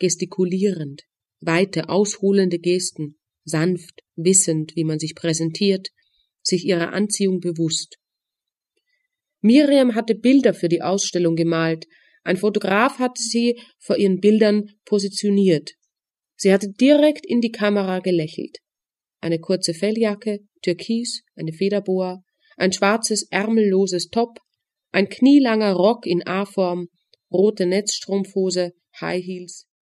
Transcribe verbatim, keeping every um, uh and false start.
gestikulierend, weite, ausholende Gesten, sanft, wissend, wie man sich präsentiert, sich ihrer Anziehung bewusst. Miriam hatte Bilder für die Ausstellung gemalt, ein Fotograf hatte sie vor ihren Bildern positioniert. Sie hatte direkt in die Kamera gelächelt. Eine kurze Felljacke, Türkis, eine Federboa, ein schwarzes, ärmelloses Top, ein knielanger Rock in A-Form, rote Netzstrumpfhose, High Heels,